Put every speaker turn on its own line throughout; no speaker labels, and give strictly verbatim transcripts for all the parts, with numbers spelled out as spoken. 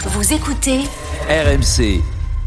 Vous écoutez
R M C.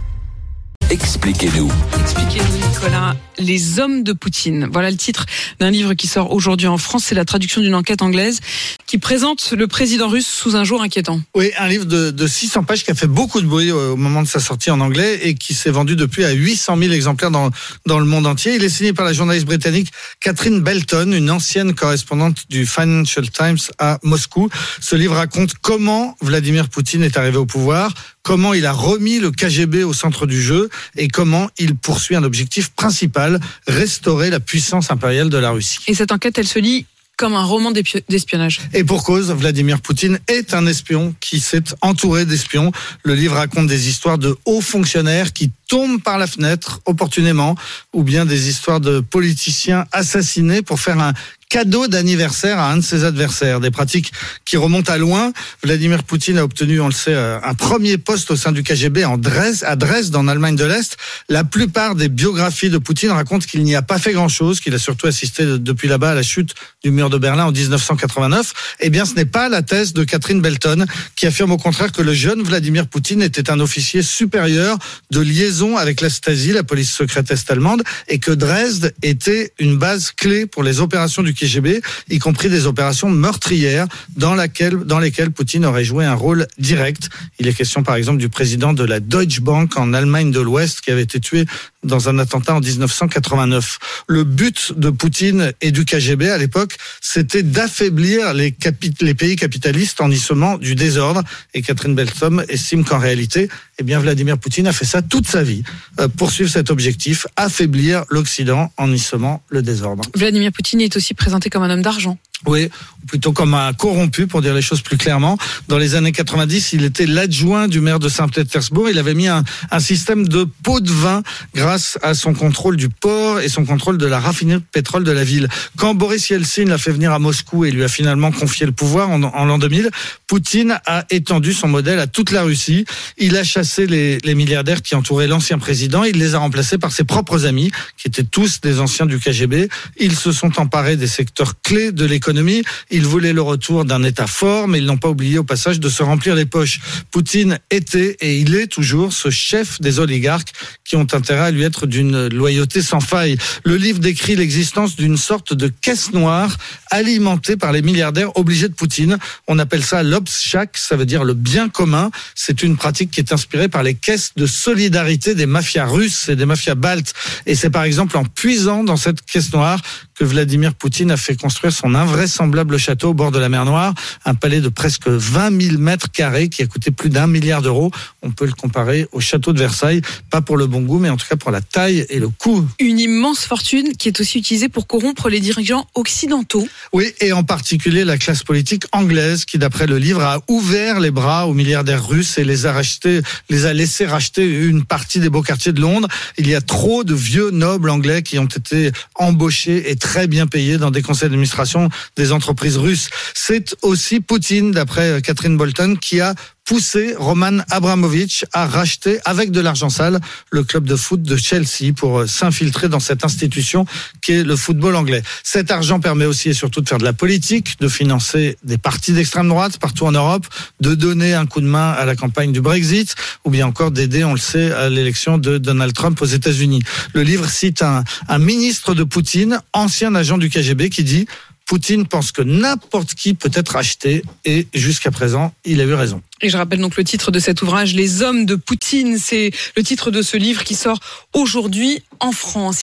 Expliquez-nous.
Expliquez-nous, Nicolas. Les hommes de Poutine. Voilà le titre d'un livre qui sort aujourd'hui en France. C'est la traduction d'une enquête anglaise qui présente le président russe sous un jour inquiétant.
Oui, un livre de, de six cents pages qui a fait beaucoup de bruit au moment de sa sortie en anglais et qui s'est vendu depuis à huit cent mille exemplaires dans, dans le monde entier. Il est signé par la journaliste britannique Catherine Belton, une ancienne correspondante du Financial Times à Moscou. Ce livre raconte comment Vladimir Poutine est arrivé au pouvoir, comment il a remis le K G B au centre du jeu et comment il poursuit un objectif principal, restaurer la puissance impériale de la Russie.
Et cette enquête, elle se lit comme un roman d'espionnage.
Et pour cause, Vladimir Poutine est un espion qui s'est entouré d'espions. Le livre raconte des histoires de hauts fonctionnaires qui tombent par la fenêtre opportunément, ou bien des histoires de politiciens assassinés pour faire un cadeau d'anniversaire à un de ses adversaires. Des pratiques qui remontent à loin. Vladimir Poutine a obtenu, on le sait, un premier poste au sein du K G B en Dresde, à Dresde, en Allemagne de l'Est. La plupart des biographies de Poutine racontent qu'il n'y a pas fait grand-chose, qu'il a surtout assisté depuis là-bas à la chute du mur de Berlin en dix-neuf cent quatre-vingt-neuf. Eh bien, ce n'est pas la thèse de Catherine Belton, qui affirme au contraire que le jeune Vladimir Poutine était un officier supérieur de liaison avec la Stasi, la police secrète est-allemande, et que Dresde était une base clé pour les opérations du K G B, y compris des opérations meurtrières dans, laquelle, dans lesquelles Poutine aurait joué un rôle direct. Il est question par exemple du président de la Deutsche Bank en Allemagne de l'Ouest qui avait été tué dans un attentat en dix-neuf cent quatre-vingt-neuf. Le but de Poutine et du K G B à l'époque, c'était d'affaiblir les, capi- les pays capitalistes en y semant du désordre. Et Catherine Belton estime qu'en réalité, eh bien Vladimir Poutine a fait ça toute sa vie, euh, poursuivre cet objectif, affaiblir l'Occident en y semant le désordre.
Vladimir Poutine est aussi présenté comme un homme d'argent.
Oui, ou plutôt comme un corrompu, pour dire les choses plus clairement. Dans les années quatre-vingt-dix, il était l'adjoint du maire de Saint-Pétersbourg. Il avait mis un, un système de pots de vin grâce à son contrôle du port et son contrôle de la raffinerie de pétrole de la ville. Quand Boris Yeltsin l'a fait venir à Moscou et lui a finalement confié le pouvoir en, en l'an deux mille, Poutine a étendu son modèle à toute la Russie. Il a chassé les, les milliardaires qui entouraient l'ancien président. Il les a remplacés par ses propres amis, qui étaient tous des anciens du K G B. Ils se sont emparés des secteurs clés de l'économie. Ils voulaient le retour d'un État fort, mais ils n'ont pas oublié au passage de se remplir les poches. Poutine était et il est toujours ce chef des oligarques qui ont intérêt à lui être d'une loyauté sans faille. Le livre décrit l'existence d'une sorte de caisse noire alimentée par les milliardaires obligés de Poutine. On appelle ça l'Obsschak, ça veut dire le bien commun. C'est une pratique qui est inspirée par les caisses de solidarité des mafias russes et des mafias baltes. Et c'est par exemple en puisant dans cette caisse noire que Vladimir Poutine a fait construire son invraisemblable château au bord de la mer Noire, un palais de presque vingt mille mètres carrés qui a coûté plus d'un milliard d'euros. On peut le comparer au château de Versailles, pas pour le bon goût, mais en tout cas pour la taille et le coût.
Une immense fortune qui est aussi utilisée pour corrompre les dirigeants occidentaux.
Oui, et en particulier la classe politique anglaise qui, d'après le livre, a ouvert les bras aux milliardaires russes et les a rachetés, les a laissés racheter une partie des beaux quartiers de Londres. Il y a trop de vieux nobles anglais qui ont été embauchés et très bien payés dans des conseils d'administration des entreprises russes. C'est aussi Poutine, d'après Catherine Belton, qui a poussé Roman Abramovich à racheter avec de l'argent sale le club de foot de Chelsea pour s'infiltrer dans cette institution qui est le football anglais. Cet argent permet aussi et surtout de faire de la politique, de financer des partis d'extrême droite partout en Europe, de donner un coup de main à la campagne du Brexit ou bien encore d'aider, on le sait, à l'élection de Donald Trump aux États-Unis. Le livre cite un, un ministre de Poutine, ancien agent du K G B, qui dit Poutine pense que n'importe qui peut être acheté et jusqu'à présent, il a eu raison.
Et je rappelle donc le titre de cet ouvrage, Les hommes de Poutine, c'est le titre de ce livre qui sort aujourd'hui en France.